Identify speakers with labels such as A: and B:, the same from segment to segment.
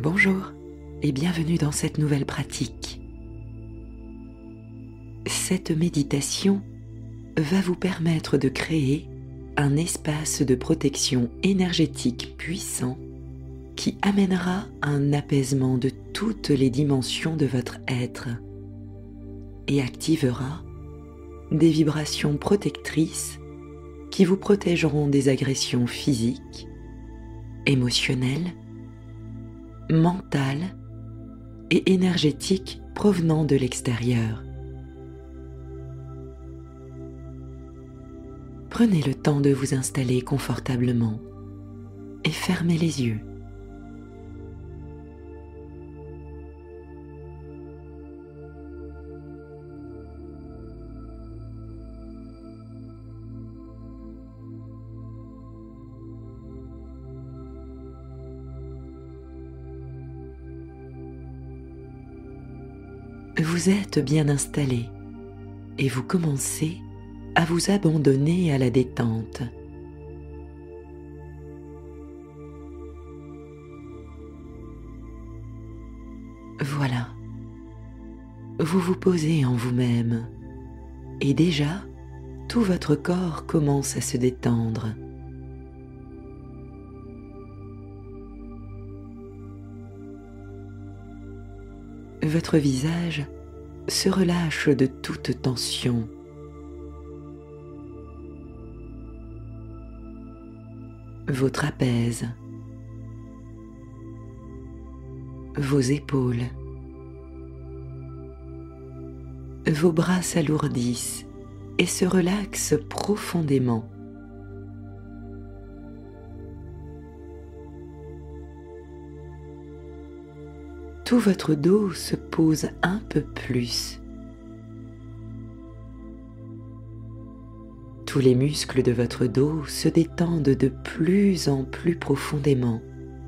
A: Bonjour et bienvenue dans cette nouvelle pratique. Cette méditation va vous permettre de créer un espace de protection énergétique puissant qui amènera un apaisement de toutes les dimensions de votre être et activera des vibrations protectrices qui vous protégeront des agressions physiques, émotionnelles, mentales et énergétiques provenant de l'extérieur. Prenez le temps de vous installer confortablement et fermez les yeux. Vous êtes bien installé et vous commencez à vous abandonner à la détente. Voilà, vous vous posez en vous-même et déjà tout votre corps commence à se détendre. Votre visage se relâche de toute tension. Vos trapèzes, vos épaules, vos bras s'alourdissent et se relaxent profondément. Tout votre dos se pose un peu plus. Tous les muscles de votre dos se détendent de plus en plus profondément.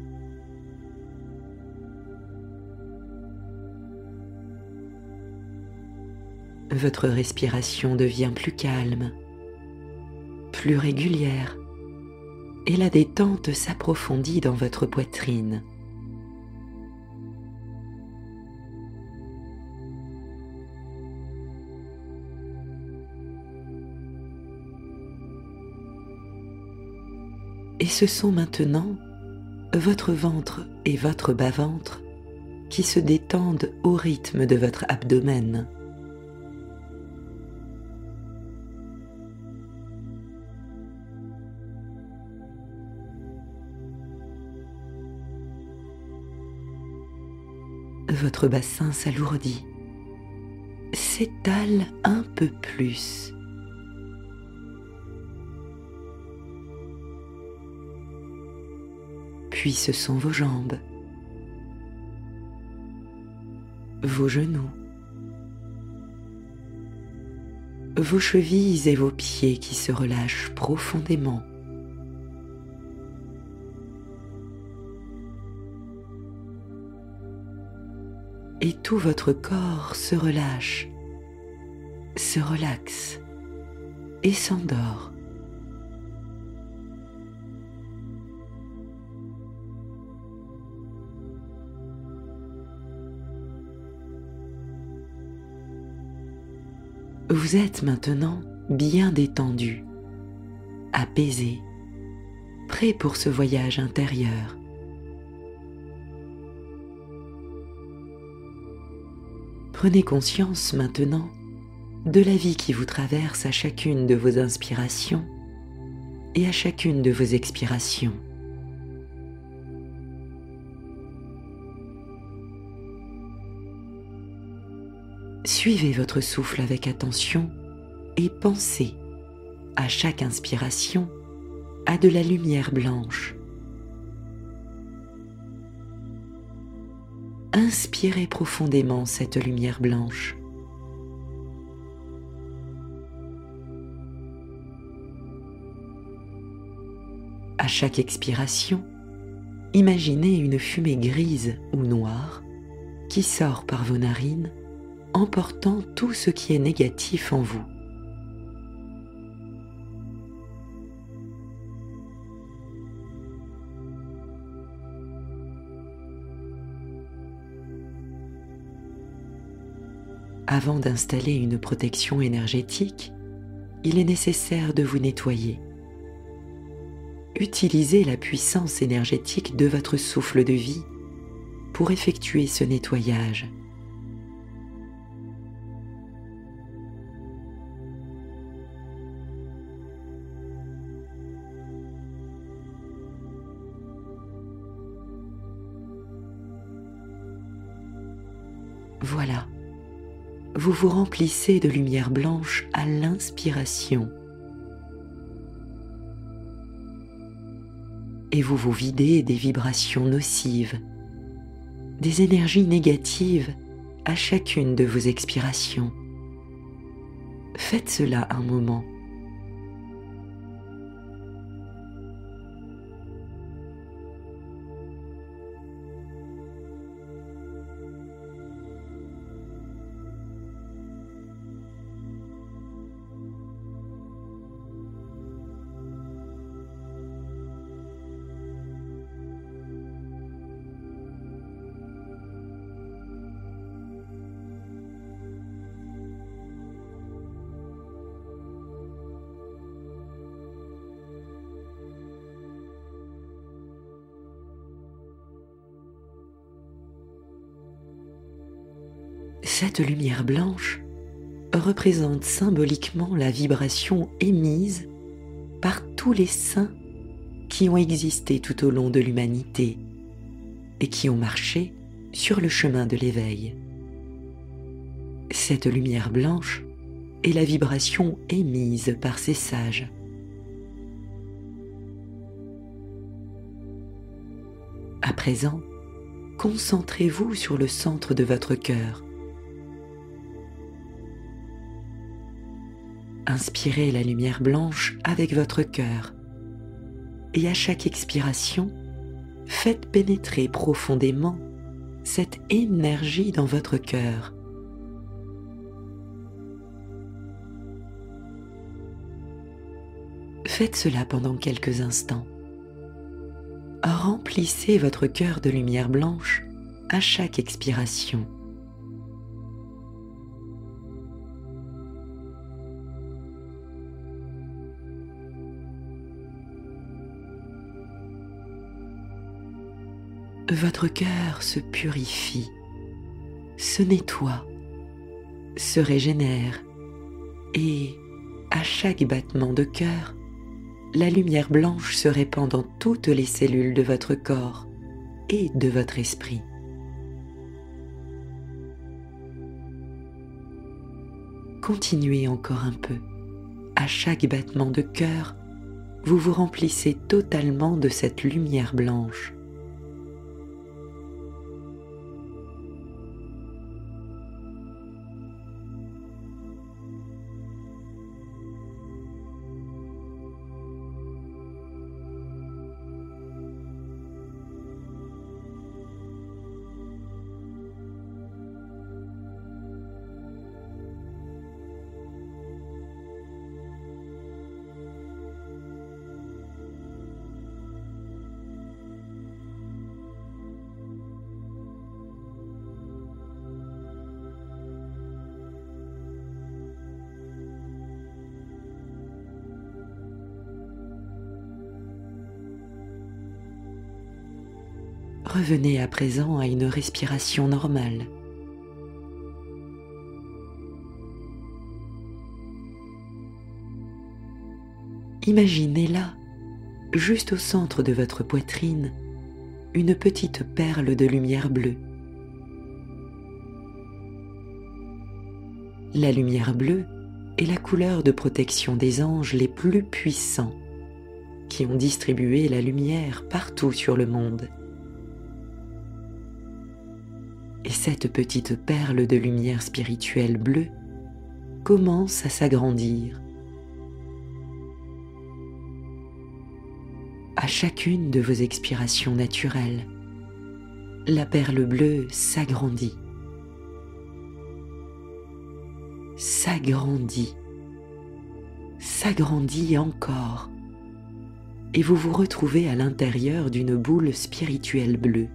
A: Votre respiration devient plus calme, plus régulière, et la détente s'approfondit dans votre poitrine. Et ce sont maintenant votre ventre et votre bas-ventre qui se détendent au rythme de votre abdomen. Votre bassin s'alourdit, s'étale un peu plus. Puis ce sont vos jambes, vos genoux, vos chevilles et vos pieds qui se relâchent profondément. Et tout votre corps se relâche, se relaxe et s'endort. Vous êtes maintenant bien détendu, apaisé, prêt pour ce voyage intérieur. Prenez conscience maintenant de la vie qui vous traverse à chacune de vos inspirations et à chacune de vos expirations. Suivez votre souffle avec attention et pensez, à chaque inspiration, à de la lumière blanche. Inspirez profondément cette lumière blanche. À chaque expiration, imaginez une fumée grise ou noire qui sort par vos narines, emportant tout ce qui est négatif en vous. Avant d'installer une protection énergétique, il est nécessaire de vous nettoyer. Utilisez la puissance énergétique de votre souffle de vie pour effectuer ce nettoyage. Voilà, vous vous remplissez de lumière blanche à l'inspiration et vous vous videz des vibrations nocives, des énergies négatives à chacune de vos expirations. Faites cela un moment. Cette lumière blanche représente symboliquement la vibration émise par tous les saints qui ont existé tout au long de l'humanité et qui ont marché sur le chemin de l'éveil. Cette lumière blanche est la vibration émise par ces sages. À présent, concentrez-vous sur le centre de votre cœur. Inspirez la lumière blanche avec votre cœur et à chaque expiration, faites pénétrer profondément cette énergie dans votre cœur. Faites cela pendant quelques instants. Remplissez votre cœur de lumière blanche à chaque expiration. Votre cœur se purifie, se nettoie, se régénère et, à chaque battement de cœur, la lumière blanche se répand dans toutes les cellules de votre corps et de votre esprit. Continuez encore un peu. À chaque battement de cœur, vous vous remplissez totalement de cette lumière blanche. Revenez à présent à une respiration normale. Imaginez là, juste au centre de votre poitrine, une petite perle de lumière bleue. La lumière bleue est la couleur de protection des anges les plus puissants qui ont distribué la lumière partout sur le monde. Et cette petite perle de lumière spirituelle bleue commence à s'agrandir. À chacune de vos expirations naturelles, la perle bleue s'agrandit, s'agrandit, s'agrandit encore, et vous vous retrouvez à l'intérieur d'une boule spirituelle bleue.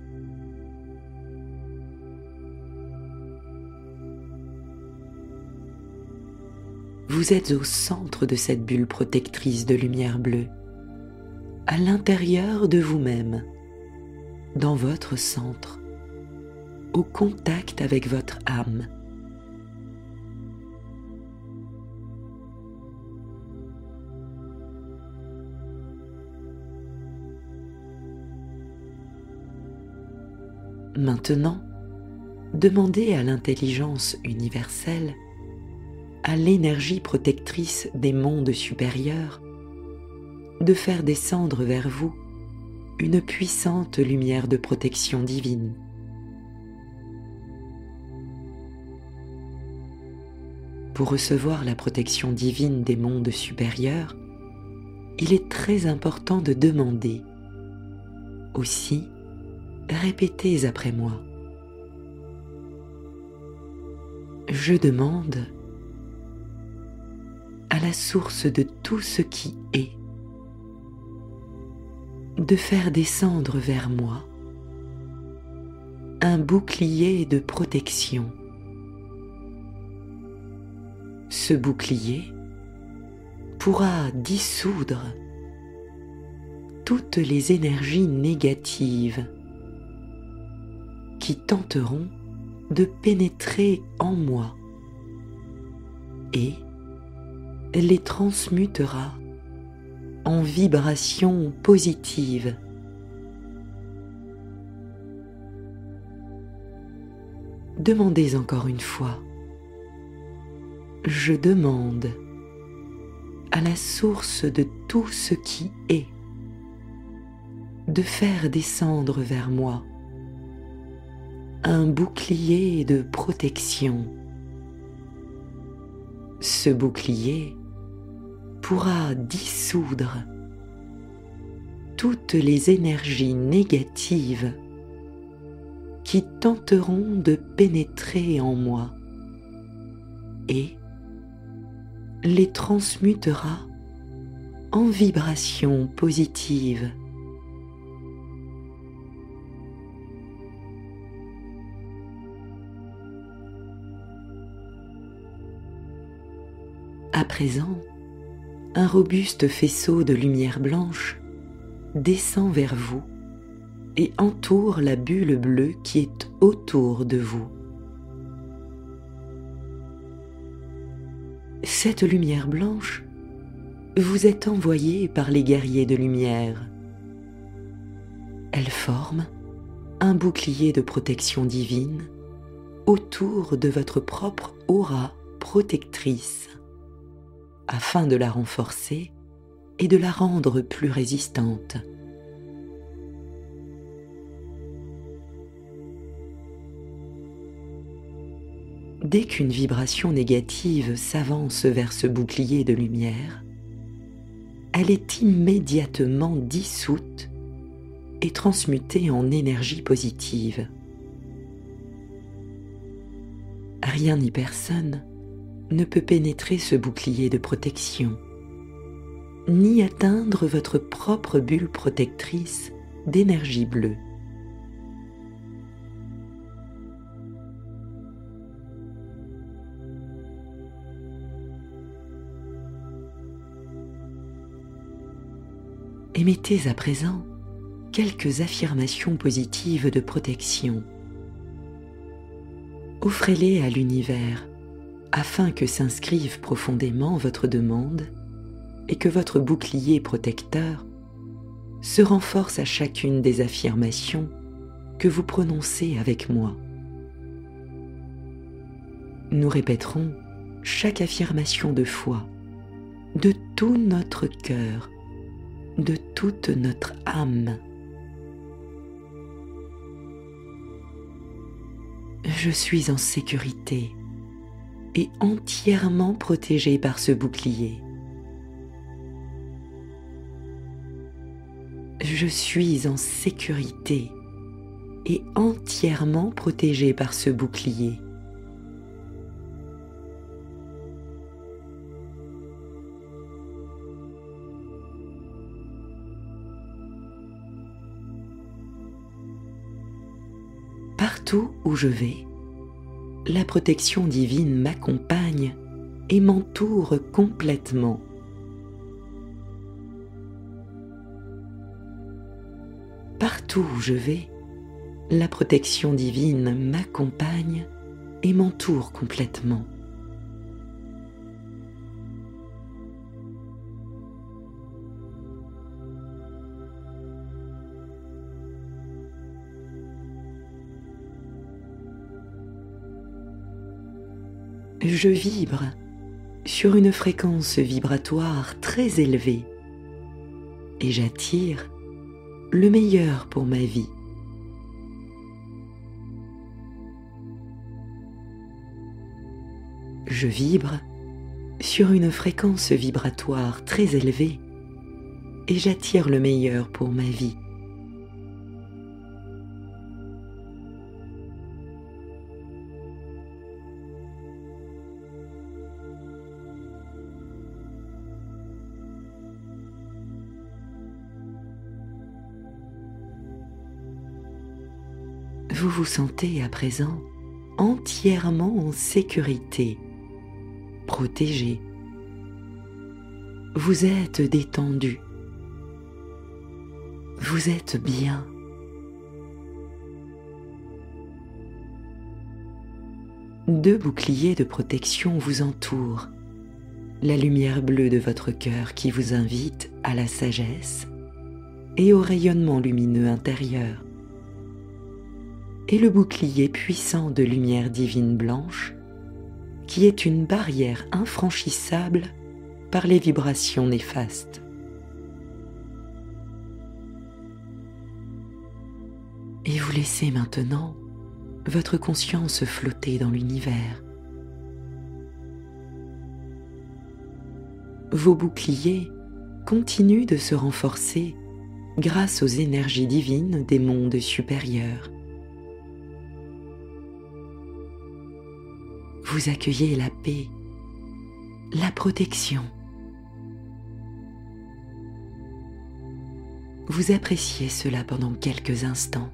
A: Vous êtes au centre de cette bulle protectrice de lumière bleue, à l'intérieur de vous-même, dans votre centre, au contact avec votre âme. Maintenant, demandez à l'intelligence universelle, à l'énergie protectrice des mondes supérieurs, de faire descendre vers vous une puissante lumière de protection divine. Pour recevoir la protection divine des mondes supérieurs, il est très important de demander. Aussi, répétez après moi. Je demande à la source de tout ce qui est de faire descendre vers moi un bouclier de protection. Ce bouclier pourra dissoudre toutes les énergies négatives qui tenteront de pénétrer en moi et les transmutera en vibrations positives. Demandez encore une fois. Je demande à la source de tout ce qui est de faire descendre vers moi un bouclier de protection. Ce bouclier pourra dissoudre toutes les énergies négatives qui tenteront de pénétrer en moi et les transmutera en vibrations positives. À présent, un robuste faisceau de lumière blanche descend vers vous et entoure la bulle bleue qui est autour de vous. Cette lumière blanche vous est envoyée par les guerriers de lumière. Elle forme un bouclier de protection divine autour de votre propre aura protectrice, afin de la renforcer et de la rendre plus résistante. Dès qu'une vibration négative s'avance vers ce bouclier de lumière, elle est immédiatement dissoute et transmutée en énergie positive. Rien ni personne ne peut pénétrer ce bouclier de protection, ni atteindre votre propre bulle protectrice d'énergie bleue. Émettez à présent quelques affirmations positives de protection. Offrez-les à l'univers afin que s'inscrive profondément votre demande et que votre bouclier protecteur se renforce à chacune des affirmations que vous prononcez avec moi. Nous répéterons chaque affirmation de foi, de tout notre cœur, de toute notre âme. Je suis en sécurité et entièrement protégé par ce bouclier. Je suis en sécurité et entièrement protégé par ce bouclier. Partout où je vais, la protection divine m'accompagne et m'entoure complètement. Partout où je vais, la protection divine m'accompagne et m'entoure complètement. Je vibre sur une fréquence vibratoire très élevée et j'attire le meilleur pour ma vie. Je vibre sur une fréquence vibratoire très élevée et j'attire le meilleur pour ma vie. Vous vous sentez à présent entièrement en sécurité, protégé. Vous êtes détendu. Vous êtes bien. Deux boucliers de protection vous entourent. La lumière bleue de votre cœur qui vous invite à la sagesse et au rayonnement lumineux intérieur. Et le bouclier puissant de lumière divine blanche, qui est une barrière infranchissable par les vibrations néfastes. Et vous laissez maintenant votre conscience flotter dans l'univers. Vos boucliers continuent de se renforcer grâce aux énergies divines des mondes supérieurs. Vous accueillez la paix, la protection. Vous appréciez cela pendant quelques instants.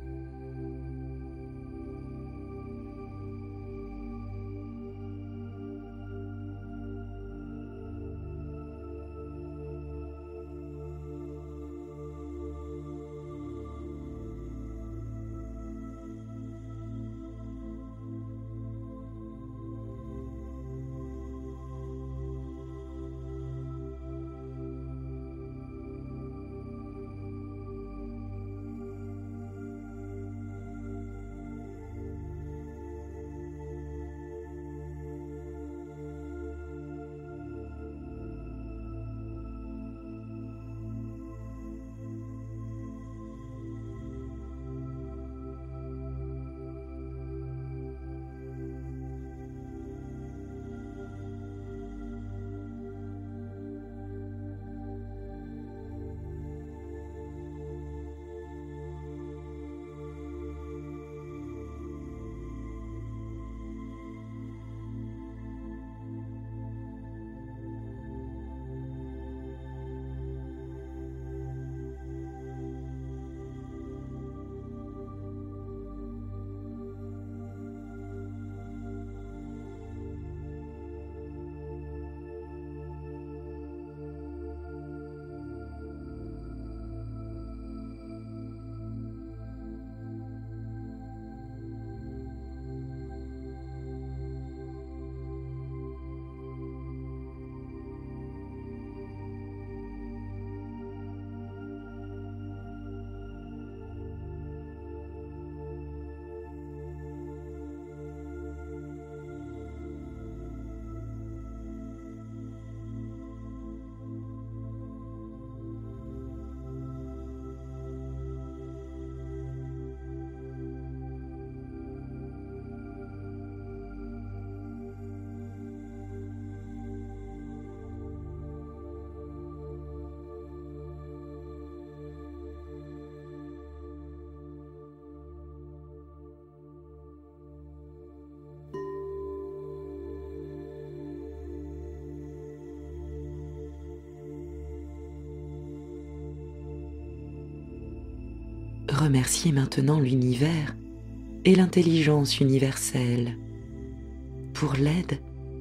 A: Remerciez maintenant l'univers et l'intelligence universelle pour l'aide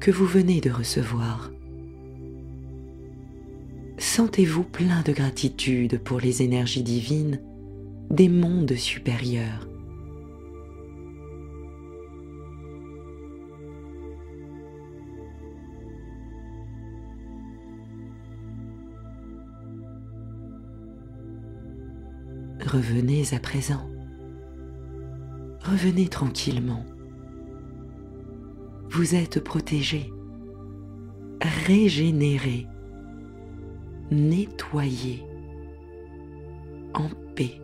A: que vous venez de recevoir. Sentez-vous plein de gratitude pour les énergies divines des mondes supérieurs. Revenez à présent. Revenez tranquillement. Vous êtes protégé, régénéré, nettoyé, en paix.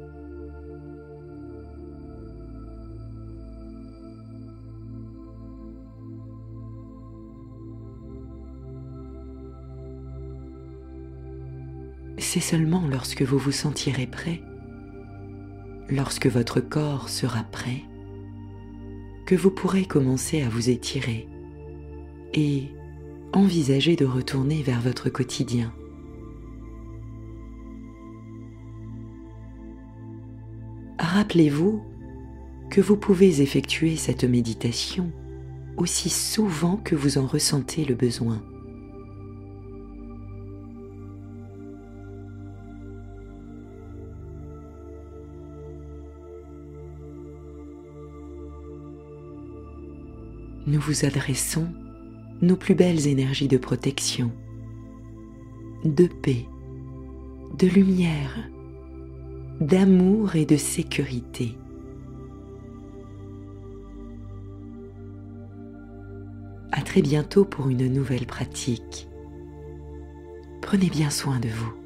A: C'est seulement lorsque vous vous sentirez prêt, lorsque votre corps sera prêt, que vous pourrez commencer à vous étirer et envisager de retourner vers votre quotidien. Rappelez-vous que vous pouvez effectuer cette méditation aussi souvent que vous en ressentez le besoin. Nous vous adressons nos plus belles énergies de protection, de paix, de lumière, d'amour et de sécurité. À très bientôt pour une nouvelle pratique. Prenez bien soin de vous.